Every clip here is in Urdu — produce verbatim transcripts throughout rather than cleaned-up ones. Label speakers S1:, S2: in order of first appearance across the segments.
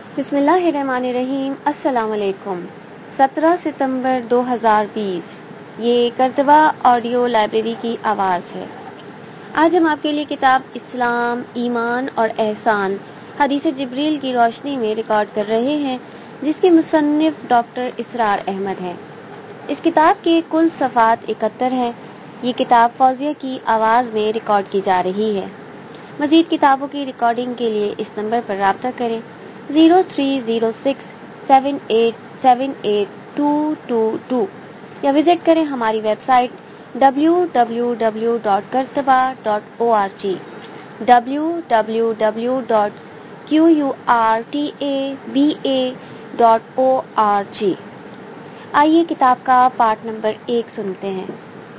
S1: بسم اللہ الرحمن الرحیم۔ السلام علیکم۔ سترہ ستمبر دو ہزار بیس، یہ کرتبہ آڈیو لائبریری کی آواز ہے۔ آج ہم آپ کے لیے کتاب اسلام، ایمان اور احسان حدیث جبریل کی روشنی میں ریکارڈ کر رہے ہیں، جس کے مصنف ڈاکٹر اسرار احمد ہیں۔ اس کتاب کے کل صفحات اکہتر ہیں۔ یہ کتاب فوزیہ کی آواز میں ریکارڈ کی جا رہی ہے۔ مزید کتابوں کی ریکارڈنگ کے لیے اس نمبر پر رابطہ کریں: zero three zero six seven eight seven eight two two two یا وزٹ کریں ہماری website W W W dot کرتبہ dot O R G W W W dot Q U R T A B A dot O R G. آئیے کتاب کا پارٹ نمبر ایک سنتے ہیں۔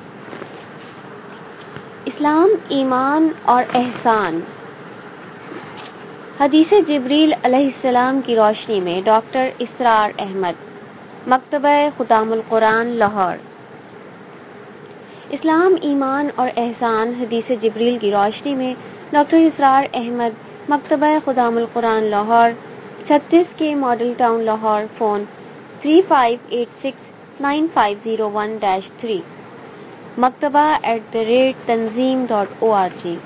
S1: اسلام، ایمان اور احسان حدیث جبریل علیہ السلام کی روشنی میں ڈاکٹر اسرار احمد، مکتبہ خدام القرآن، لاہور۔ اسلام، ایمان اور احسان حدیث جبریل کی روشنی میں ڈاکٹر اسرار احمد، مکتبہ خدام القرآن، لاہور، چھتیس کے model town, Lahore. Phone three five eight six nine five zero one dash three, مکتبہ at the rate Tanzeem dot O R G.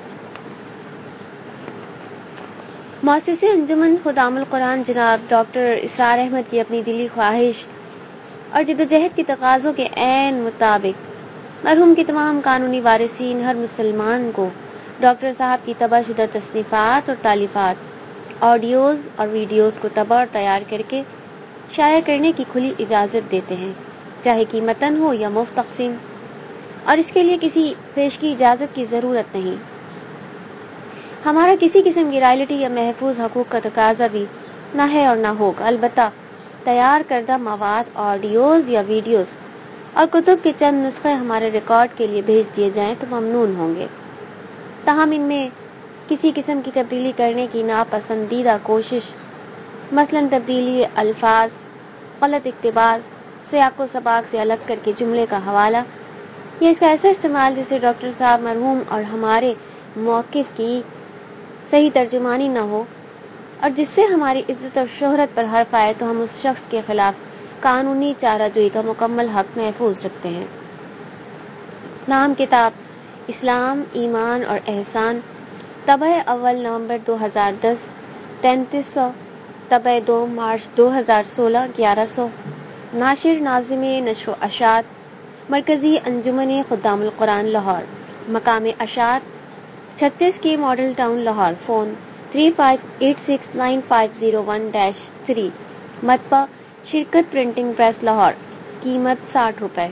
S1: مؤسسِ انجمن خدام القرآن جناب ڈاکٹر اسرار احمد کی اپنی دلی خواہش اور جدوجہد کے تقاضوں کے عین مطابق مرحوم کے تمام قانونی وارثین، ہر مسلمان کو ڈاکٹر صاحب کی طبع شدہ تصنیفات اور تالیفات، آڈیوز اور ویڈیوز کو طبع اور تیار کر کے شائع کرنے کی کھلی اجازت دیتے ہیں، چاہے کہ متن ہو یا مفت تقسیم، اور اس کے لیے کسی پیشگی اجازت کی ضرورت نہیں۔ ہمارا کسی قسم کی رائلٹی یا محفوظ حقوق کا تقاضا بھی نہ ہے اور نہ ہوگا، البتہ تیار کردہ مواد، آڈیوز یا ویڈیوز اور کتب کے چند نسخے ہمارے ریکارڈ کے لیے بھیج دیے جائیں تو ممنون ہوں گے۔ تاہم ان میں کسی قسم کی تبدیلی کرنے کی ناپسندیدہ کوشش، مثلاً تبدیلی الفاظ، غلط اقتباس، سیاق و سباق سے الگ کر کے جملے کا حوالہ، یا اس کا ایسا استعمال جس سے ڈاکٹر صاحب مرحوم اور ہمارے موقف کی صحیح ترجمانی نہ ہو اور جس سے ہماری عزت اور شہرت پر حرف آئے، تو ہم اس شخص کے خلاف قانونی چارہ جوئی کا مکمل حق محفوظ رکھتے ہیں۔ نام کتاب: اسلام، ایمان اور احسان، طبع اول نومبر دو ہزار دس، تینتیس سو، طبع دو مارچ دو ہزار سولہ، گیارہ سو۔ ناشر ناظم نشر و اشاعت، مرکزی انجمن خدام القرآن، لاہور۔ مقام اشاعت چھتیس کے model town, Lahore. Phone three five eight six nine five zero one dash three, مطبع شرکت پرنٹنگ پریس، لاہور۔ قیمت ساٹھ روپے۔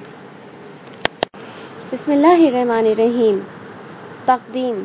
S1: بسم اللہ الرحمن الرحیم۔ تقدیم: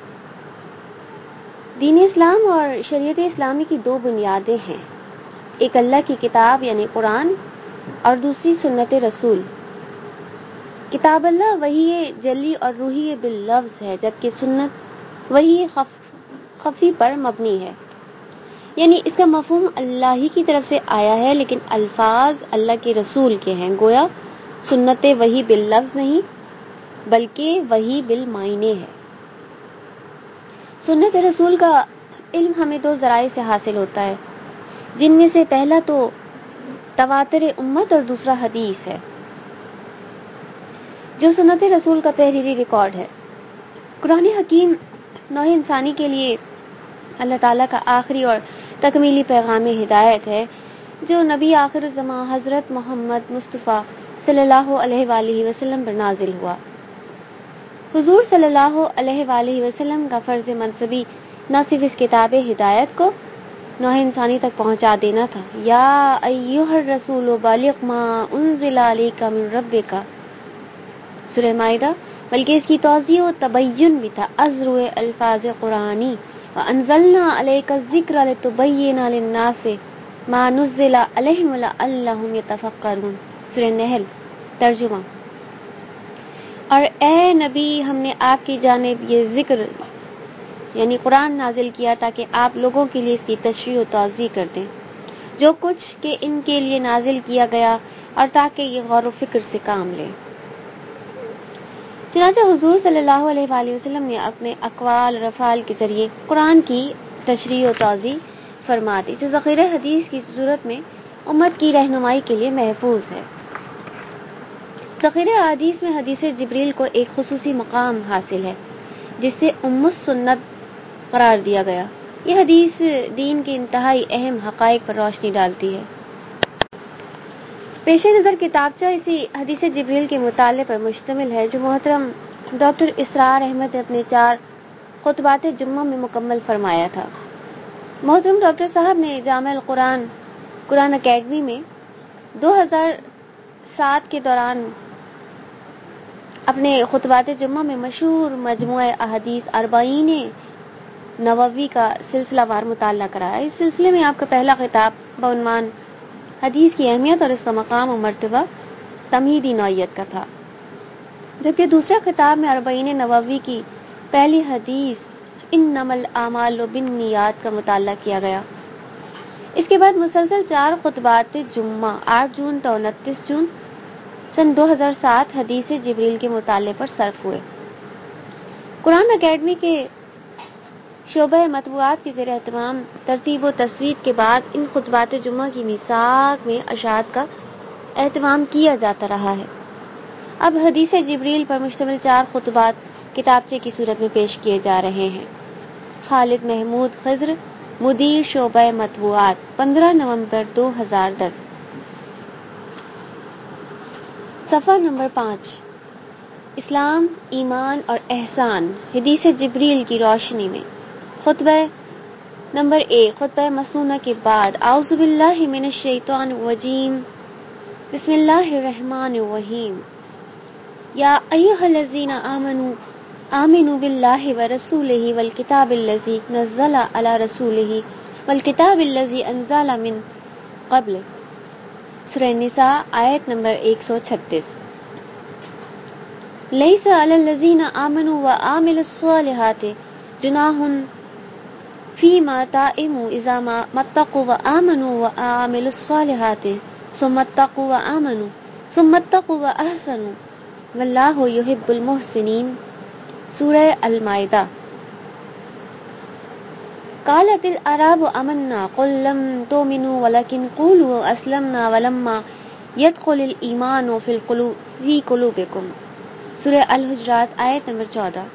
S1: دین اسلام اور شریعت اسلامی کی دو بنیادیں ہیں، ایک اللہ کی کتاب یعنی قرآن اور دوسری سنت رسول۔ کتاب اللہ وحی جلی اور روحی باللفظ ہے، جبکہ سنت وحی خف خفی پر مبنی ہے، یعنی اس کا مفہوم اللہ ہی کی طرف سے آیا ہے لیکن الفاظ اللہ کے رسول کے ہیں۔ گویا سنت وحی باللفظ نہیں بلکہ وحی بالمعنی ہے۔ سنت رسول کا علم ہمیں دو ذرائع سے حاصل ہوتا ہے، جن میں سے پہلا تو تواتر امت اور دوسرا حدیث ہے، جو سنت رسول کا تحریری ریکارڈ ہے۔ قرآن حکیم نوع انسانی کے لیے اللہ تعالیٰ کا آخری اور تکمیلی پیغام ہدایت ہے، جو نبی آخر الزماں حضرت محمد مصطفیٰ صلی اللہ علیہ وآلہ وسلم پر نازل ہوا۔ حضور صلی اللہ علیہ وآلہ وسلم کا فرض منصبی نہ صرف اس کتاب ہدایت کو نوع انسانی تک پہنچا دینا تھا، یا ایھا الرسول بلغ ما انزل الیک من ربک، سورہ مائدہ، بلکہ اس کی توضیح و تبیین بھی تھا از روئے الفاظ قرآنی۔ وَأَنزَلْنَا عَلَيْكَ الذِّكْرَ لِتُبَيِّنَ لِلنَّاسِ مَا نُزِّلَ إِلَيْهِمْ وَلَعَلَّهُمْ يَتَفَكَّرُونَ۔ سورہ نحل، ترجمہ: اور اے نبی، ہم نے آپ کی جانب یہ ذکر یعنی قرآن نازل کیا تاکہ آپ لوگوں کے لیے اس کی تشریح و توضیح کر دیں جو کچھ کہ ان کے لیے نازل کیا گیا، اور تاکہ یہ غور و فکر سے کام لیں۔ چنانچہ حضور صلی اللہ علیہ وآلہ وسلم نے اپنے اقوال اور افعال کے ذریعے قرآن کی تشریح و توضیح فرما دی جو ذخیرہ حدیث کی صورت میں امت کی رہنمائی کے لیے محفوظ ہے۔ ذخیرہ حدیث میں حدیث جبریل کو ایک خصوصی مقام حاصل ہے جس سے ام السنت قرار دیا گیا۔ یہ حدیث دین کے انتہائی اہم حقائق پر روشنی ڈالتی ہے۔ پیش نظر کتابچہ اسی حدیث جبریل کے مطالعے پر مشتمل ہے جو محترم ڈاکٹر اسرار احمد نے اپنے چار خطبات جمعہ میں مکمل فرمایا تھا۔ محترم ڈاکٹر صاحب نے جامع القرآن قرآن اکیڈمی میں دو ہزار سات کے دوران اپنے خطبات جمعہ میں مشہور مجموعہ احادیث اربعین نووی کا سلسلہ وار مطالعہ کرایا۔ اس سلسلے میں آپ کا پہلا خطاب بعنوان حدیث کی اہمیت اور اس کا مقام و مرتبہ تمہیدی نوعیت کا تھا، جبکہ دوسرے خطاب میں اربعین نووی کی پہلی حدیث انما الاعمال بالنیات کا مطالعہ کیا گیا۔ اس کے بعد مسلسل چار خطبات جمعہ آٹھ جون تا انتیس جون سن دو ہزار سات حدیث جبریل کے مطالعے پر صرف ہوئے۔ قرآن اکیڈمی کے شعبہ مطبوعات کے زیر اہتمام ترتیب و تسوید کے بعد ان خطبات جمعہ کی میثاق میں اشاعت کا اہتمام کیا جاتا رہا ہے۔ اب حدیث جبریل پر مشتمل چار خطبات کتابچے کی صورت میں پیش کیے جا رہے ہیں۔ خالد محمود خضر، مدیر شعبہ مطبوعات، پندرہ نومبر دو ہزار دس۔ صفحہ نمبر پانچ، اسلام، ایمان اور احسان حدیث جبریل کی روشنی میں۔ خطبہ نمبر ایک، خطبہ مسنونہ کے بعد اعوذ باللہ من الشیطان الرجیم، بسم اللہ الرحمن الرحیم، یا ایھا الذین آمنوا آمنوا باللہ ورسولہ والکتاب الذی نزل علی رسولہ والکتاب الذی انزل من قبل۔ سورہ النساء آیت نمبر ایک سو چھتیس۔ لیس علی الذین آمنوا وعملوا الصالحات جناح فیما طعموا اذا ما اتقوا وآمنوا وعملوا الصالحات ثم اتقوا وآمنوا ثم اتقوا واحسنوا واللہ یحب المحسنین۔ سورہ المائدہ۔ قالت الاعراب آمنا قل لم تؤمنوا ولكن قولوا اسلمنا ولما يدخل الایمان فی القلوب فی قلوبکم۔ سورہ الحجرات آیت نمبر چودہ۔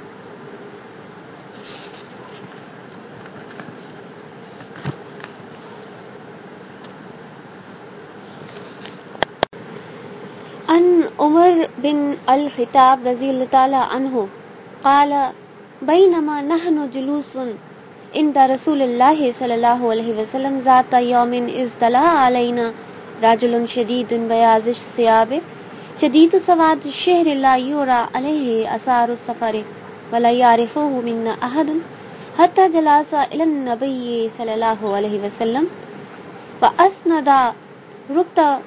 S1: عن عمر بن الخطاب رضی اللہ تعالی عنہ قال بینما نحن جلوس عند رسول اللہ صلی اللہ علیہ وسلم ذات یوم اذ طلع علینا رجل شدید بیاض الثیاب شدید سواد الشعر لا یرى علیہ آثار السفر ولا یعرفہ منا احد حتی جلس الی النبی صلی اللہ علیہ وسلم فاسند رکبتہ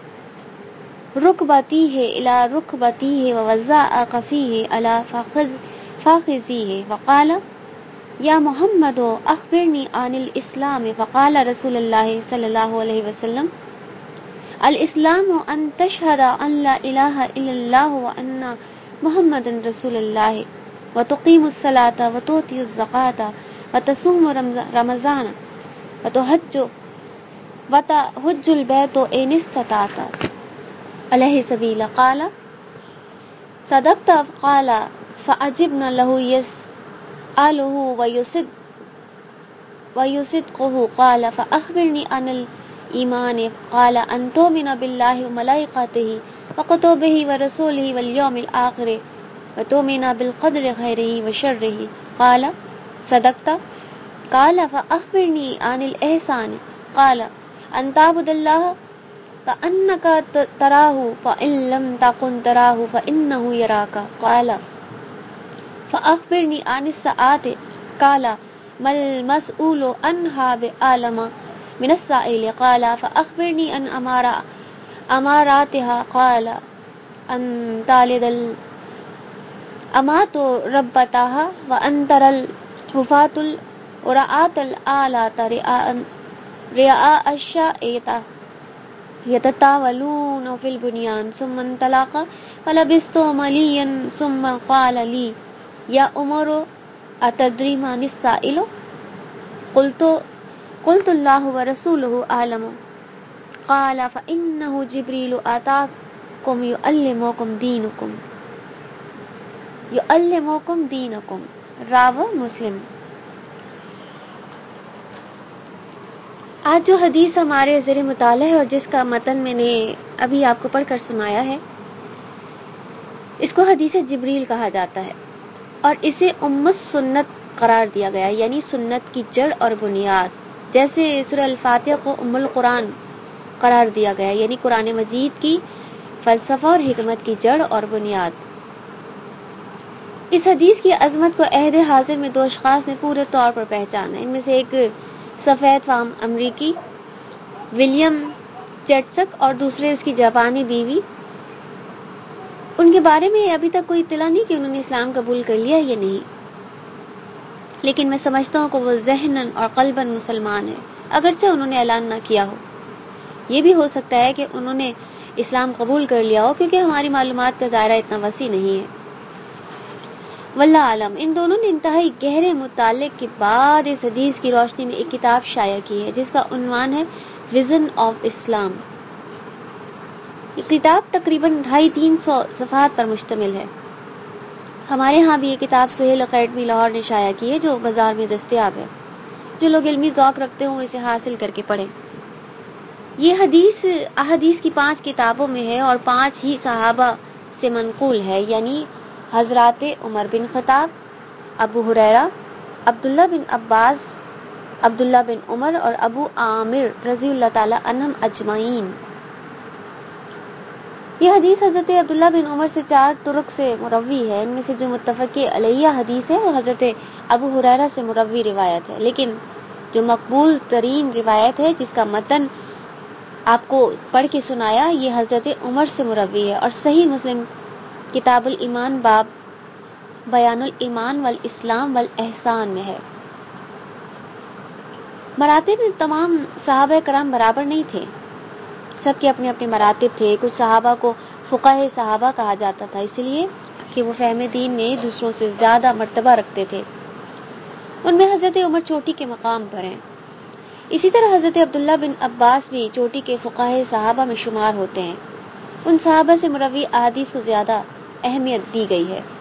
S1: ركبتيه إلى ركبتيه ووزع كفيه على فخذ فخذيه وقال يا محمد أخبرني عن الإسلام فقال رسول الله صلى الله عليه وسلم الإسلام أن تشهد أن لا إله إلا الله وأن محمد رسول الله وتقيم الصلاة وتؤتي الزكاة وتصوم رمضان وتحج وتحج البيت إن استطعت علیہ سبیلا۔ قال صدقت قال فعجبنا له يسأله ويصد ويصدقه قال فأخبرني عن الإيمان قال أن تؤمن بالله وملائكته وكتبه ورسله واليوم الآخر وتؤمن بالقدر خيره وشره قال صدقت قال فأخبرني عن الإحسان قال أن تعبد الله كأنك تراه فإن لم تكن تراه فإنه يراك قال فأخبرني عن الساعة قال ما المسؤول عنها بأعلم من السائل قال فأخبرني عن أماراتها قال أن تلد الأمات ربتها وأن ترى الحفاة العراة العالة رعاء الشاة يتطاولون في البنيان ثم انطلق فلبثت مليا ثم قال لي يا عمر أتدري من السائل قلت قلت اللہ ورسولہ اعلم قال فإنه جبریل آتاکم یعلمکم دینکم یعلمکم دینکم راو مسلم۔ آج جو حدیث ہمارے زیر مطالعہ ہے اور جس کا متن میں نے ابھی آپ کو پڑھ کر سنایا ہے، اس کو حدیث جبریل کہا جاتا ہے اور اسے ام السنت قرار دیا گیا، یعنی سنت کی جڑ اور بنیاد، جیسے سورہ الفاتحہ کو ام القرآن قرار دیا گیا، یعنی قرآن مجید کی فلسفہ اور حکمت کی جڑ اور بنیاد۔ اس حدیث کی عظمت کو عہد حاضر میں دو اشخاص نے پورے طور پر پہچانا، ان میں سے ایک سفید فام امریکی ولیم چیٹسک اور دوسرے اس کی جاپانی بیوی۔ ان کے بارے میں ابھی تک کوئی اطلاع نہیں کہ انہوں نے اسلام قبول کر لیا یا نہیں، لیکن میں سمجھتا ہوں کہ وہ ذہناً اور قلباً مسلمان ہے، اگرچہ انہوں نے اعلان نہ کیا ہو۔ یہ بھی ہو سکتا ہے کہ انہوں نے اسلام قبول کر لیا ہو، کیونکہ ہماری معلومات کا دائرہ اتنا وسیع نہیں ہے۔ واللہ عالم۔ ان دونوں نے انتہائی گہرے مطالعے کے بعد اس حدیث کی روشنی میں ایک کتاب شائع کی ہے جس کا عنوان ہے وژن آف اسلام۔ یہ کتاب تقریباً ڈھائی تین سو صفحات پر مشتمل ہے۔ ہمارے ہاں بھی یہ کتاب سہیل اکیڈمی لاہور نے شائع کی ہے، جو بازار میں دستیاب ہے۔ جو لوگ علمی ذوق رکھتے ہوں اسے حاصل کر کے پڑھیں۔ یہ حدیث احادیث کی پانچ کتابوں میں ہے اور پانچ ہی صحابہ سے منقول ہے، یعنی حضرات عمر بن خطاب، ابو ہریرہ، عبداللہ بن عباس، عبداللہ بن عمر اور ابو عامر رضی اللہ تعالی عنہم اجمعین۔ یہ حدیث حضرت عبداللہ بن عمر سے چار طرق سے مروی ہے۔ ان میں سے جو متفق علیہ حدیث ہے وہ حضرت ابو ہریرہ سے مروی روایت ہے، لیکن جو مقبول ترین روایت ہے جس کا متن آپ کو پڑھ کے سنایا، یہ حضرت عمر سے مروی ہے اور صحیح مسلم کتاب الایمان باب بیان الایمان والاسلام والاحسان میں ہے۔ مراتب میں تمام صحابہ کرام برابر نہیں تھے، سب کے اپنے اپنے مراتب تھے۔ کچھ صحابہ کو فقہائے صحابہ کہا جاتا تھا، اس لیے کہ وہ فہم دین میں دوسروں سے زیادہ مرتبہ رکھتے تھے۔ ان میں حضرت عمر چوٹی کے مقام پر ہیں۔ اسی طرح حضرت عبداللہ بن عباس بھی چوٹی کے فقہائے صحابہ میں شمار ہوتے ہیں۔ ان صحابہ سے مروی احادیث کو زیادہ اہمیت دی گئی ہے۔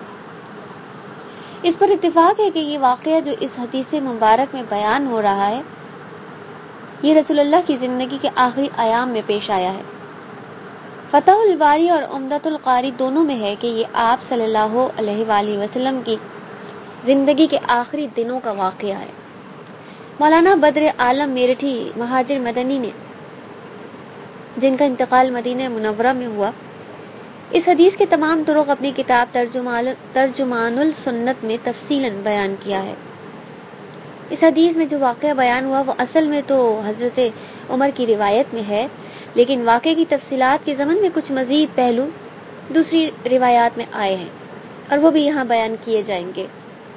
S1: اس پر اتفاق ہے کہ یہ واقعہ جو اس حدیث مبارک میں بیان ہو رہا ہے، یہ رسول اللہ کی زندگی کے آخری ایام میں پیش آیا ہے۔ فتح الباری اور عمدۃ القاری دونوں میں ہے کہ یہ آپ صلی اللہ علیہ وآلہ وسلم کی زندگی کے آخری دنوں کا واقعہ ہے۔ مولانا بدر عالم میرٹھی مہاجر مدنی نے، جن کا انتقال مدینہ منورہ میں ہوا، اس حدیث کے تمام طرق اپنی کتاب ترجمان السنت میں تفصیلاً بیان کیا ہے۔ اس حدیث میں جو واقعہ بیان ہوا وہ اصل میں تو حضرت عمر کی روایت میں ہے، لیکن واقعے کی تفصیلات کے ضمن میں کچھ مزید پہلو دوسری روایات میں آئے ہیں اور وہ بھی یہاں بیان کیے جائیں گے۔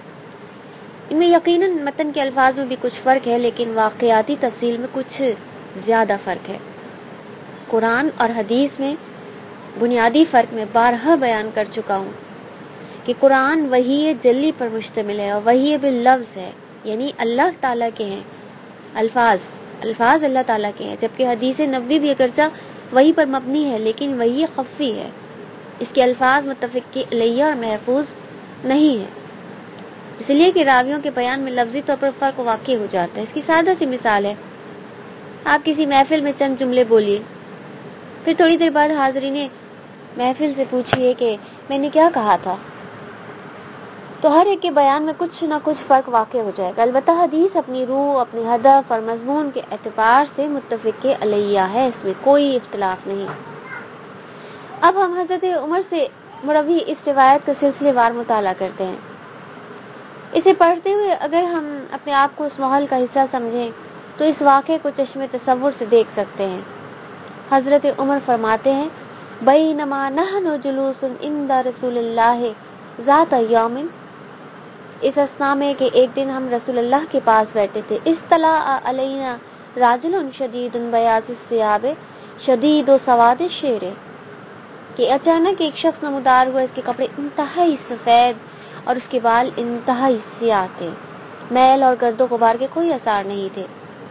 S1: ان میں یقیناً متن کے الفاظ میں بھی کچھ فرق ہے، لیکن واقعاتی تفصیل میں کچھ زیادہ فرق ہے۔ قرآن اور حدیث میں بنیادی فرق میں بارہا بیان کر چکا ہوں کہ قرآن وحی جلی پر مشتمل ہے اور وحی باللفظ ہے، یعنی اللہ تعالیٰ کے ہیں الفاظ الفاظ اللہ تعالیٰ کے ہیں، جبکہ حدیث نبوی بھی اگرچہ وحی پر مبنی ہے لیکن وحی خفی ہے، اس کے الفاظ متفق علیہ اور محفوظ نہیں ہے، اس لیے کہ راویوں کے بیان میں لفظی طور پر فرق واقع ہو جاتا ہے۔ اس کی سادہ سی مثال ہے، آپ کسی محفل میں چند جملے بولیے، پھر تھوڑی دیر بعد حاضرین محفل سے پوچھیے کہ میں نے کیا کہا تھا، تو ہر ایک کے بیان میں کچھ نہ کچھ فرق واقع ہو جائے گا۔ البتہ حدیث اپنی روح، اپنی ہدف اور مضمون کے اعتبار سے متفق علیہ ہے، اس میں کوئی اختلاف نہیں۔ اب ہم حضرت عمر سے مروی اس روایت کا سلسلے وار مطالعہ کرتے ہیں۔ اسے پڑھتے ہوئے اگر ہم اپنے آپ کو اس ماحول کا حصہ سمجھیں تو اس واقعے کو چشم تصور سے دیکھ سکتے ہیں۔ حضرت عمر فرماتے ہیں، بینما نحن جلوس عند رسول اللہ ذات یوم، اس اثنا میں کہ ایک دن ہم رسول اللہ کے پاس بیٹھے تھے، اطلع علینا راجل شدید بیاض الثیاب شدید سواد الشعر، کہ اچانک ایک شخص نمودار ہوا، اس کے کپڑے انتہائی سفید اور اس کے بال انتہائی سیاہ تھے، میل اور گرد و غبار کے کوئی آثار نہیں تھے۔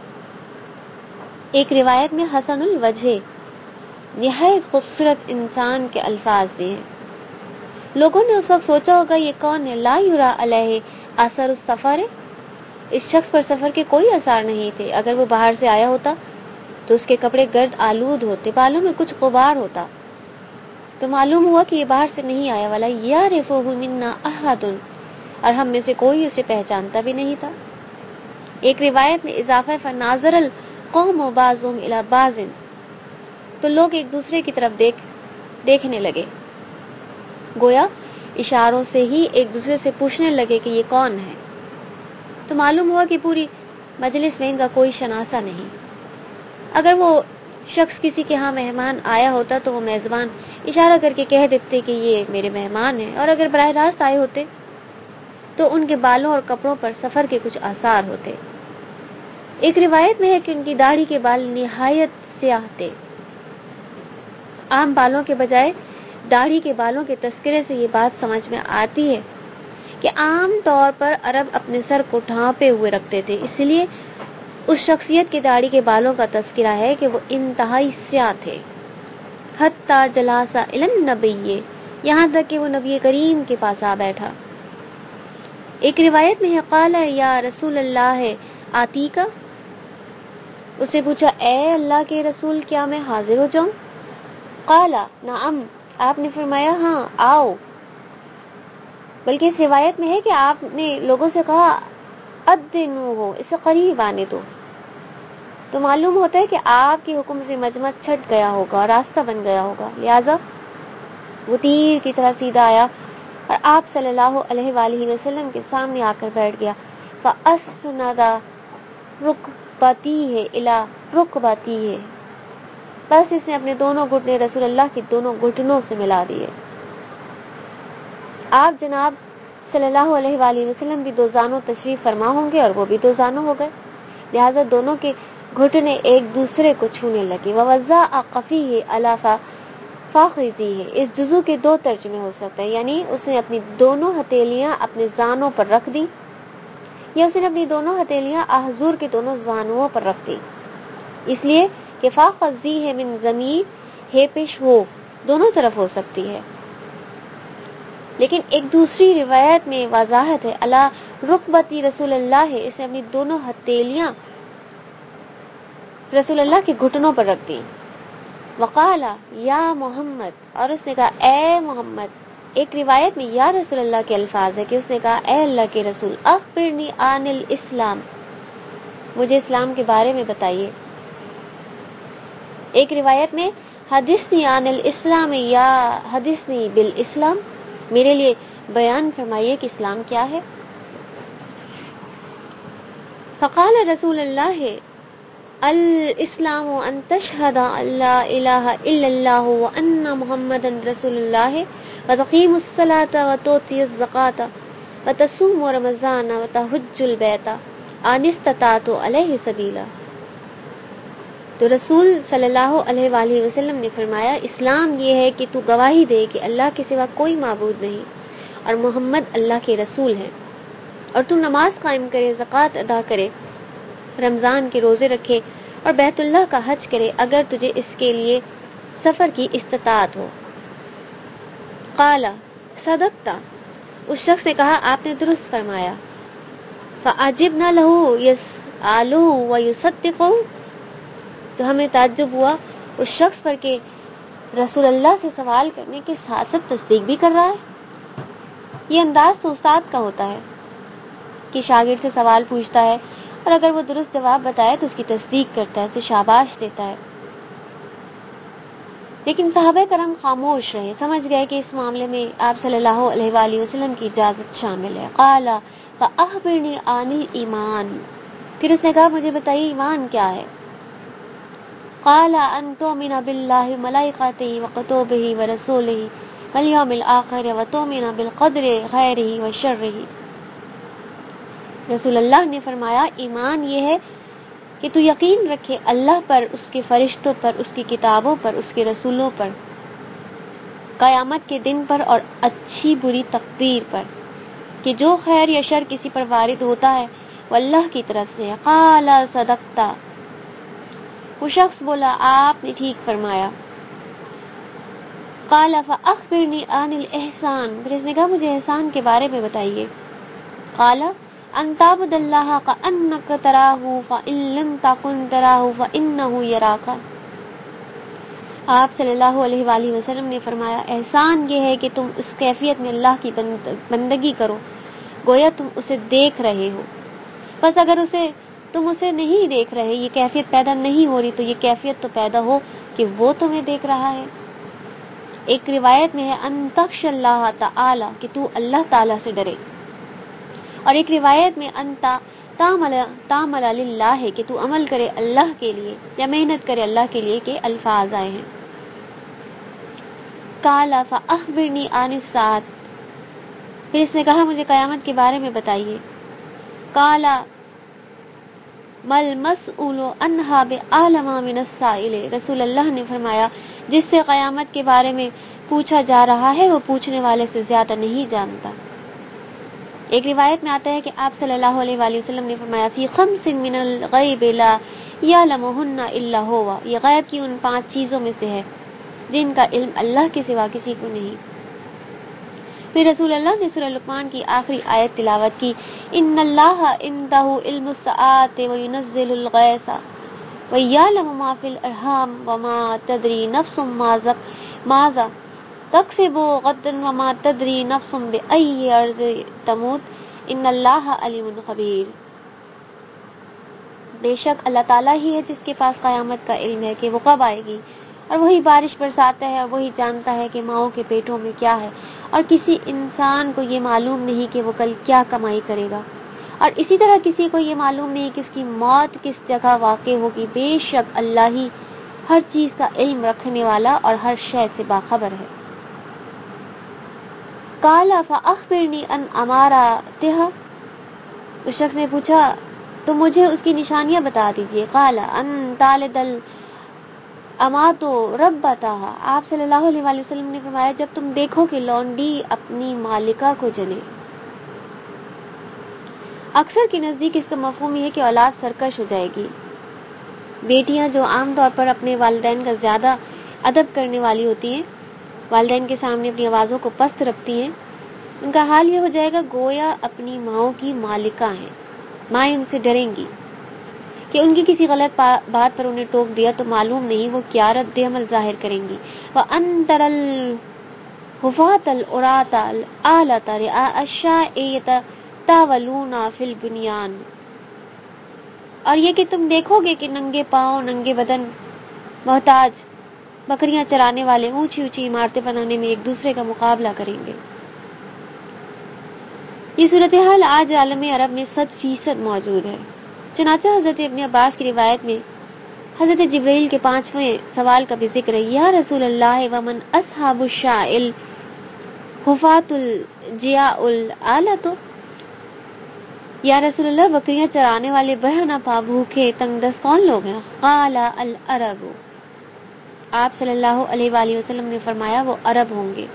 S1: ایک روایت میں حسن الوجہ، نہایت خوبصورت انسان کے الفاظ بھی ہیں۔ لوگوں نے اس وقت سوچا ہوگا یہ کون ہے؟ لا یرا علیہ اثر السفر، اس شخص پر سفر کے کوئی اثار نہیں تھے۔ اگر وہ باہر سے آیا ہوتا تو اس کے کپڑے گرد آلود ہوتے، بالوں میں کچھ غبار ہوتا، تو معلوم ہوا کہ یہ باہر سے نہیں آیا والا یعرفہ منا احد، اور ہم میں سے کوئی اسے پہچانتا بھی نہیں تھا۔ ایک روایت میں اضافہ فناظر القوم بعضهم الی بعض، تو لوگ ایک دوسرے کی طرف دیکھ دیکھنے لگے، گویا اشاروں سے ہی ایک دوسرے سے پوچھنے لگے کہ یہ کون ہے۔ تو معلوم ہوا کہ پوری مجلس میں ان کا کوئی شناسہ نہیں۔ اگر وہ شخص کسی کے ہاں مہمان آیا ہوتا تو وہ میزبان اشارہ کر کے کہہ دیتے کہ یہ میرے مہمان ہیں، اور اگر براہ راست آئے ہوتے تو ان کے بالوں اور کپڑوں پر سفر کے کچھ آثار ہوتے۔ ایک روایت میں ہے کہ ان کی داڑھی کے بال نہایت سیاہ تھے۔ عام بالوں کے بجائے داڑھی کے بالوں کے تذکرے سے یہ بات سمجھ میں آتی ہے کہ عام طور پر عرب اپنے سر کو ڈھانپے ہوئے رکھتے تھے، اس لیے اس شخصیت کی داڑھی کے بالوں کا تذکرہ ہے کہ وہ انتہائی سیاہ تھے۔ حتی جلاسا الی النبی، یہاں تک کہ وہ نبی کریم کے پاس آ بیٹھا۔ ایک روایت میں ہے قال یا رسول اللہ آتیکا، اس نے پوچھا اے اللہ کے رسول کیا میں حاضر ہو جاؤں؟ قال نعم، آپ نے فرمایا ہاں آؤ۔ بلکہ اس روایت میں ہے کہ آپ نے لوگوں سے کہا ادنوہ، اسے قریب آنے دو۔ تو معلوم ہوتا ہے کہ آپ کے حکم سے مجمع چھٹ گیا ہوگا اور راستہ بن گیا ہوگا، لہذا وہ تیر کی طرح سیدھا آیا اور آپ صلی اللہ علیہ وآلہ وسلم کے سامنے آ کر بیٹھ گیا۔ فَأَسْنَدَ رُكْبَتَيْهِ إِلَى رُكْبَتَيْهِ، بس اس نے اپنے دونوں گھٹنے رسول اللہ کے دونوں گھٹنوں سے ملا دیے۔ آپ جناب صلی اللہ علیہ وآلہ وسلم بھی دو زانوں تشریف فرما ہوں گے اور وہ بھی دو زانوں ہو گئے، لہذا دونوں کے گھٹنے ایک دوسرے کو چھونے لگے۔ وَوَضَعَ قَفَيْهِ عَلَى فَخِذِهِ، اس جزو کے دو ترجمے ہو سکتے ہیں، یعنی اس نے اپنی دونوں ہتھیلیاں اپنے زانوں پر رکھ دی، یا اس نے اپنی دونوں ہتھیلیاں حضور کے دونوں زانوں پر رکھ دی، اس لیے کہ فَخِذِهِ من ضمیر ہے پیش ہو دونوں طرف ہو سکتی ہے، لیکن ایک دوسری روایت میں وضاحت ہے علی رکبتی رسول اللہ، اس نے اپنی دونوں ہتھیلیاں رسول اللہ کے گھٹنوں پر رکھ دی۔ وقال یا محمد، اور اس نے کہا اے محمد۔ ایک روایت میں یا رسول اللہ کے الفاظ ہے کہ اس نے کہا اے اللہ کے رسول اخبرنی عن الاسلام، مجھے اسلام کے بارے میں بتائیے۔ ایک روایت میں حدثنی عن الاسلام یا حدثنی بالاسلام، میرے لیے بیان فرمائیے کہ اسلام کیا ہے۔ فقال رسول اللہ الاسلام ان تشہد ان لا الہ الا اللہ وان محمدا رسول اللہ وتقیم الصلاة وتؤتی الزکاة وتصوم رمضان وتحج البیت ان استطعت الیہ سبیلا۔ تو رسول صلی اللہ علیہ وآلہ وسلم نے فرمایا اسلام یہ ہے کہ تو گواہی دے کہ اللہ کے سوا کوئی معبود نہیں اور محمد اللہ کے رسول ہیں، اور تو نماز قائم کرے، زکوٰۃ ادا کرے، رمضان کے روزے رکھے اور بیت اللہ کا حج کرے اگر تجھے اس کے لیے سفر کی استطاعت ہو۔ قال صدقت، اس شخص نے کہا آپ نے درست فرمایا۔ فعجبنا له يسأله ويصدقه، تو ہمیں تعجب ہوا اس شخص پر کہ رسول اللہ سے سوال کرنے کے ساتھ ساتھ تصدیق بھی کر رہا ہے۔ یہ انداز تو استاد کا ہوتا ہے کہ شاگرد سے سوال پوچھتا ہے اور اگر وہ درست جواب بتائے تو اس کی تصدیق کرتا ہے، اسے شاباش دیتا ہے۔ لیکن صحابہ کرام خاموش رہے، سمجھ گئے کہ اس معاملے میں آپ صلی اللہ علیہ وآلہ وسلم کی اجازت شامل ہے۔ قال فأخبرنی عن الایمان، پھر اس نے کہا مجھے بتائیے ایمان کیا ہے۔ قال ان تؤمن باللہ وملائکتہ وکتبہ ورسلہ والیوم الآخر وتؤمن بالقدر خیرہ وشرہ۔ رسول اللہ نے فرمایا ایمان یہ ہے کہ تو یقین رکھے اللہ پر، اس کے فرشتوں پر، اس کی کتابوں پر، اس کے رسولوں پر، قیامت کے دن پر اور اچھی بری تقدیر پر، کہ جو خیر یا شر کسی پر وارد ہوتا ہے وہ اللہ کی طرف سے ہے۔ قال صدقت، وہ شخص بولا آپ نے ٹھیک فرمایا. قال فاخبرنی عن الاحسان، پھر اس نے کہا مجھے احسان کے بارے میں بتائیے. قال ان تعبد اللہ کأنک تراہ فإن لم تکن تراہ فإنہ یراک. آپ صلی اللہ علیہ وآلہ وسلم نے فرمایا احسان یہ ہے کہ تم اس کیفیت میں اللہ کی بندگی کرو گویا تم اسے دیکھ رہے ہو. بس اگر اسے تم اسے نہیں دیکھ رہے، یہ کیفیت پیدا نہیں ہو رہی، تو یہ کیفیت تو پیدا ہو کہ وہ تمہیں دیکھ رہا ہے. ایک روایت میں ہے ان تخش اللہ تعالی، کہ تو اللہ تعالی سے ڈرے، اور ایک روایت میں انتا تعمل تعمل للہ ہے کہ تو عمل کرے اللہ کے لیے یا محنت کرے اللہ کے لیے، کے الفاظ آئے ہیں. قال فاخبرنی عن الساعۃ، پھر اس نے کہا مجھے قیامت کے بارے میں بتائیے. قال مل مسئول عنہا بعلم من السائل، رسول اللہ نے فرمایا جس سے قیامت کے بارے میں پوچھا جا رہا ہے وہ پوچھنے والے سے زیادہ نہیں جانتا. ایک روایت میں آتا ہے کہ آپ صلی اللہ علیہ وآلہ وسلم نے فرمایا فی خمس من الغیب لا یعلمہن الا ہوا، یہ غیب کی ان پانچ چیزوں میں سے ہے جن کا علم اللہ کے سوا کسی کو نہیں. پھر رسول اللہ نے سورہ لقمان کی آخری آیت تلاوت کی ان اللہ عندہ علم الساعۃ وینزل الغیث ویعلم ما فی الارحام وما تدری نفس ماذا تکسب غدا وما تدری نفس بأی ارض تموت ان اللہ علیم خبیر. بے شک اللہ تعالیٰ ہی ہے جس کے پاس قیامت کا علم ہے کہ وہ کب آئے گی، اور وہی بارش برساتا ہے، اور وہی جانتا ہے کہ ماؤں کے پیٹوں میں کیا ہے، اور کسی انسان کو یہ معلوم نہیں کہ وہ کل کیا کمائی کرے گا، اور اسی طرح کسی کو یہ معلوم نہیں کہ اس کی موت کس جگہ واقع ہوگی. بے شک اللہ ہی ہر چیز کا علم رکھنے والا اور ہر شے سے باخبر ہے. قال فاخبرنی ان اماراتها، اس شخص نے پوچھا تو مجھے اس کی نشانیاں بتا دیجئے. قال ان تالد الامات ربتها، آپ صلی اللہ علیہ وآلہ وسلم نے فرمایا جب تم دیکھو کہ لونڈی اپنی مالکہ کو جنے. اکثر کے نزدیک اس کا مفہوم یہ ہے کہ اولاد سرکش ہو جائے گی. بیٹیاں جو عام طور پر اپنے والدین کا زیادہ ادب کرنے والی ہوتی ہیں، والدین کے سامنے اپنی آوازوں کو پست رکھتی ہیں، ان کا حال یہ ہو جائے گا گویا اپنی ماؤں کی مالکہ ہیں. مائیں ان سے ڈریں گی کہ ان کی کسی غلط بات پر انہیں ٹوک دیا تو معلوم نہیں وہ کیا رد عمل ظاہر کریں گی. وَأَنْتَرَ الْحُفَاةَ الْعُرَاةَ الْعَالَةَ رِعَاءَ الشَّاءِ يَتَطَاوَلُونَ فِي الْبُنْيَانِ، اور یہ کہ تم دیکھو گے کہ ننگے پاؤں ننگے بدن محتاج بکریاں چرانے والے اونچی اونچی عمارتیں بنانے میں ایک دوسرے کا مقابلہ کریں گے. یہ صورتحال آج عالم عرب میں صد فیصد موجود ہے. چنانچہ حضرت ابن عباس کی روایت میں حضرت جبرائیل کے پانچویں سوال کا بھی ذکر ہے. یا رسول اللہ ومن اصحاب الشاء الحفاة الجیاء العالۃ، یا رسول اللہ بکریاں چرانے والے برہنہ پا بھوکے تنگ دست کون لوگ ہیں؟ قال العرب، آپ صلی اللہ علیہ وآلہ وسلم نے فرمایا وہ عرب ہوں گے.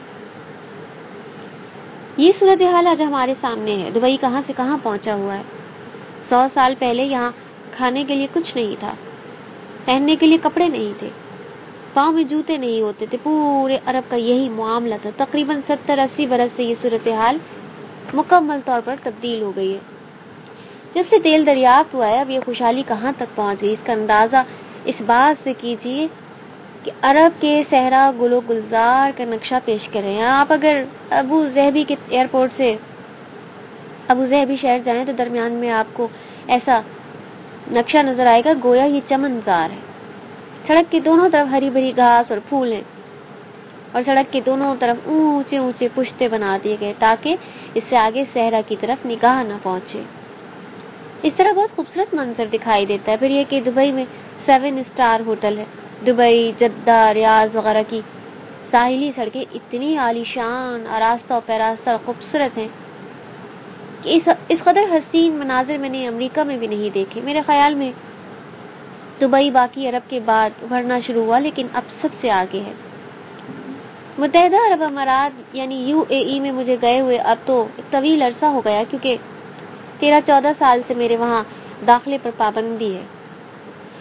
S1: یہ صورتحال آج ہمارے سامنے ہے. دبئی کہاں سے کہاں پہنچا ہوا ہے. سو سال پہلے یہاں کھانے کے لیے کچھ نہیں تھا، پہننے کے لیے کپڑے نہیں تھے، پاؤں میں جوتے نہیں ہوتے تھے. پورے عرب کا یہی معاملہ تھا. تقریباً ستر اسی برس سے یہ صورتحال مکمل طور پر تبدیل ہو گئی ہے. جب سے تیل دریافت ہوا ہے اب یہ خوشحالی کہاں تک پہنچ گئی، اس کا اندازہ اس بات سے کیجیے کہ عرب کے صحرا گل و گلزار کا نقشہ پیش کریں. آپ اگر ابو ظہبی کے ایئرپورٹ سے ابو ظہبی شہر جائیں تو درمیان میں آپ کو ایسا نقشہ نظر آئے گا گویا یہ چمنزار ہے. سڑک کے دونوں طرف ہری بھری گھاس اور پھول ہیں، اور سڑک کے دونوں طرف اونچے اونچے پشتے بنا دیے گئے تاکہ اس سے آگے صحرا کی طرف نگاہ نہ پہنچے. اس طرح بہت خوبصورت منظر دکھائی دیتا ہے. پھر یہ کہ دبئی میں سیون اسٹار ہوٹل ہے. دبئی، جدہ، ریاض وغیرہ کی ساحلی سڑکیں اتنی عالی شان آراستہ و پیراستہ اور خوبصورت ہیں کہ اس اس قدر حسین مناظر میں نے امریکہ میں بھی نہیں دیکھے. میرے خیال میں دبئی باقی عرب کے بعد ابھرنا شروع ہوا لیکن اب سب سے آگے ہے. متحدہ عرب امارات یعنی یو اے ای میں مجھے گئے ہوئے اب تو طویل عرصہ ہو گیا، کیونکہ تیرہ چودہ سال سے میرے وہاں داخلے پر پابندی ہے.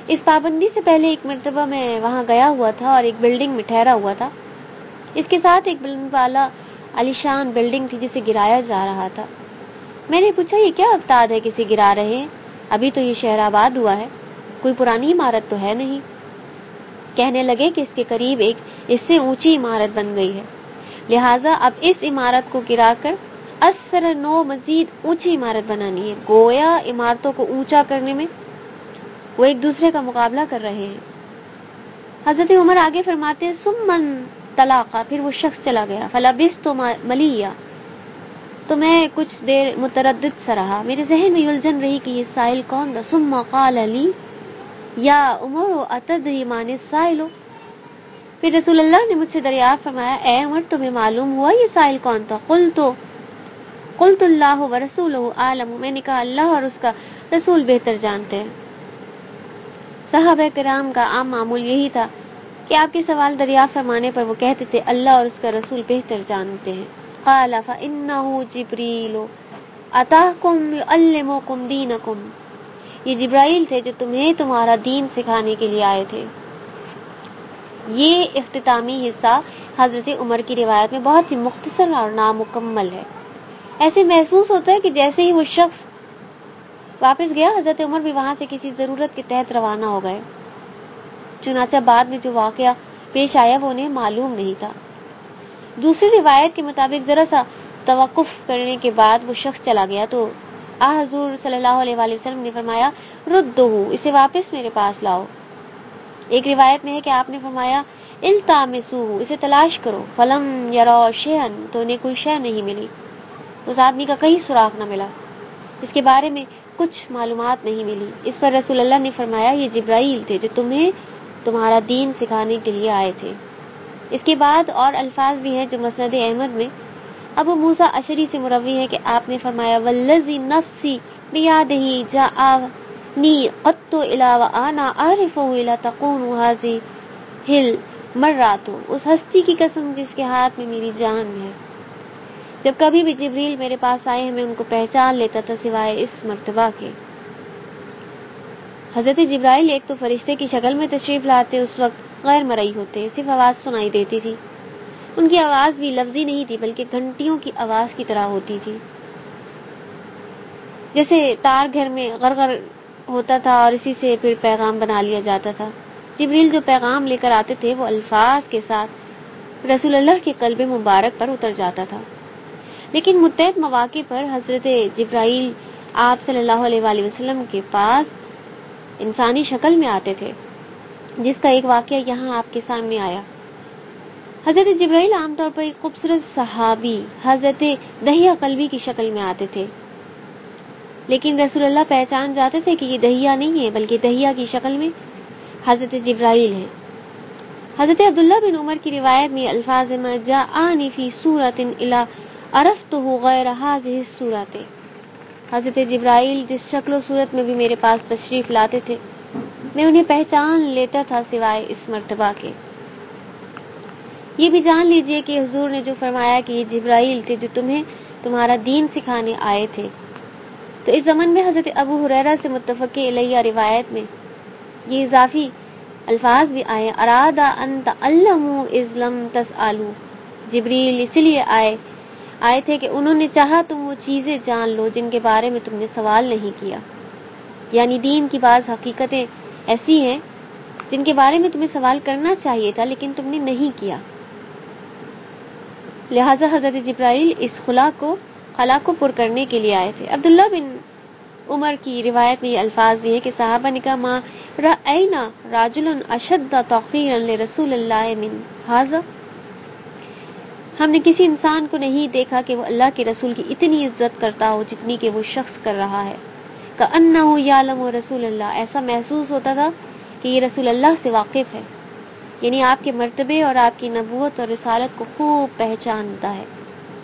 S1: اس پابندی سے پہلے ایک مرتبہ میں وہاں گیا ہوا تھا اور ایک بلڈنگ میں ٹھہرا ہوا تھا. اس کے ساتھ ایک بلند والا عالیشان بلڈنگ تھی جسے گرایا جا رہا تھا. میں نے پوچھا یہ کیا افتاد ہے کسی گرا رہے ہیں؟ ابھی تو یہ شہر آباد ہوا ہے, کوئی پرانی عمارت تو ہے نہیں. کہنے لگے کہ اس کے قریب ایک اس سے اونچی عمارت بن گئی ہے, لہٰذا اب اس عمارت کو گرا کر اثر نو مزید اونچی عمارت بنانی ہے. گویا عمارتوں کو اونچا کرنے میں وہ ایک دوسرے کا مقابلہ کر رہے ہیں. حضرت عمر آگے فرماتے ہیں سمن طلاقہ, پھر وہ شخص چلا گیا. فلبثت ملیہ, تو میں کچھ دیر متردد سا رہا, میرے ذہن میں یلجھن رہی کہ یہ سائل کون تھا. ثم قال لی یا عمر اتدری من السائل, پھر رسول اللہ نے مجھ سے دریافت فرمایا اے عمر تمہیں معلوم ہوا یہ سائل کون تھا؟ قلت قلت اللہ ورسولہ اعلم, میں نے کہا اللہ اور اس کا رسول بہتر جانتے ہیں. صحابہ کرام کا عام معمول یہی تھا کہ آپ کے سوال دریافت فرمانے پر وہ کہتے تھے اللہ اور اس کا رسول بہتر جانتے ہیں. قال فإنه جبریل اتاکم یعلمکم دینکم, یہ جبرائیل تھے جو تمہیں تمہارا دین سکھانے کے لیے آئے تھے. یہ اختتامی حصہ حضرت عمر کی روایت میں بہت ہی مختصر اور نامکمل ہے. ایسے محسوس ہوتا ہے کہ جیسے ہی وہ شخص واپس گیا حضرت عمر بھی وہاں سے کسی ضرورت کے تحت روانہ ہو گئے. چنانچہ بعد میں جو واقعہ پیش آیا وہ انہیں معلوم نہیں تھا. دوسری روایت کے مطابق ذرا سا توقف کرنے کے بعد وہ شخص چلا گیا تو آ حضور صلی اللہ علیہ وآلہ وسلم نے فرمایا ردہو, اسے واپس میرے پاس لاؤ. ایک روایت میں ہے کہ آپ نے فرمایا التامسوہ, اسے تلاش کرو. فلم یروا شیئا, تو انہیں کوئی شے نہیں ملی. اس آدمی کا کہیں سراغ نہ ملا, اس کے بارے میں کچھ معلومات نہیں ملی. اس پر رسول اللہ نے فرمایا یہ جبرائیل تھے جو تمہیں تمہارا دین سکھانے کے لیے آئے تھے. اس کے بعد اور الفاظ بھی ہیں جو مسند احمد میں ابو موسیٰ اشعری سے مروی ہے کہ آپ نے فرمایا والذی نفسی بیادہ جاءنی قط الی وانا اعرفہ الی تقول هذه المرات, اس ہستی کی قسم جس کے ہاتھ میں میری جان ہے, جب کبھی بھی جبریل میرے پاس آئے ہیں میں ان کو پہچان لیتا تھا سوائے اس مرتبہ کے. حضرت جبرائیل ایک تو فرشتے کی شکل میں تشریف لاتے, اس وقت غیر مرئی ہوتے, صرف آواز سنائی دیتی تھی. ان کی آواز بھی لفظی نہیں تھی بلکہ گھنٹیوں کی آواز کی طرح ہوتی تھی, جیسے تار گھر میں غرغر ہوتا تھا اور اسی سے پھر پیغام بنا لیا جاتا تھا. جبریل جو پیغام لے کر آتے تھے وہ الفاظ کے ساتھ رسول اللہ کے قلب مبارک پر اتر جاتا تھا. لیکن متعدد مواقع پر حضرت جبرائیل آپ صلی اللہ علیہ وآلہ وسلم کے پاس انسانی شکل میں آتے تھے, جس کا ایک واقعہ یہاں آپ کے سامنے آیا. حضرت جبرائیل عام طور پر ایک خوبصورت صحابی حضرت دہیہ قلبی کی شکل میں آتے تھے, لیکن رسول اللہ پہچان جاتے تھے کہ یہ دہیہ نہیں ہے بلکہ دہیہ کی شکل میں حضرت جبرائیل ہیں. حضرت عبداللہ بن عمر کی روایت میں الفاظ میں جاءنی فی صورت الی عرفتہ غیر ہذہ الصورت, حضرت جبرائیل جس شکل و صورت میں بھی میرے پاس تشریف لاتے تھے میں انہیں پہچان لیتا تھا سوائے اس مرتبہ کے. یہ بھی جان لیجئے کہ حضور نے جو فرمایا کہ یہ جبرائیل تھے جو تمہیں تمہارا دین سکھانے آئے تھے, تو اس زمن میں حضرت ابو ہریرہ سے متفق علیہ روایت میں یہ اضافی الفاظ بھی آئے ارادہ ان تعلموا اذ لم تسألوا, جبریل اس لیے آئے آئے تھے کہ انہوں نے چاہا تم وہ چیزیں جان لو جن کے بارے میں تم نے سوال نہیں کیا. یعنی دین کی بعض حقیقتیں ایسی ہیں جن کے بارے میں تمہیں سوال کرنا چاہیے تھا لیکن تم نے نہیں کیا. لہذا حضرت جبرائیل اس خلا کو خلا کو پر کرنے کے لیے آئے تھے. عبداللہ بن عمر کی روایت میں یہ الفاظ بھی ہیں کہ صحابہ نے کہا ما رأینا رجلا اشد توقیرا لرسول اللہ من ھذا, ہم نے کسی انسان کو نہیں دیکھا کہ وہ اللہ کے رسول کی اتنی عزت کرتا ہو جتنی کہ وہ شخص کر رہا ہے. کأنہ یعلم رسول اللہ, ایسا محسوس ہوتا تھا کہ یہ رسول اللہ سے واقف ہے, یعنی آپ کے مرتبے اور آپ کی نبوت اور رسالت کو خوب پہچانتا ہے.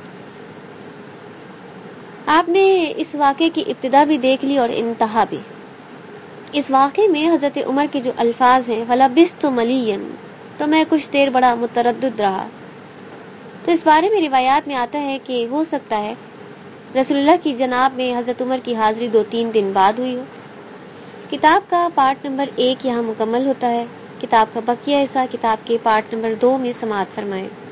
S1: آپ نے اس واقعے کی ابتدا بھی دیکھ لی اور انتہا بھی. اس واقعے میں حضرت عمر کے جو الفاظ ہیں فلبثت ملیًا, تو میں کچھ دیر بڑا متردد رہا, تو اس بارے میں روایات میں آتا ہے کہ ہو سکتا ہے رسول اللہ کی جناب میں حضرت عمر کی حاضری دو تین دن بعد ہوئی ہو. کتاب کا پارٹ نمبر ایک یہاں مکمل ہوتا ہے. کتاب کا بقیہ حصہ کتاب کے پارٹ نمبر دو میں سماعت فرمائیں.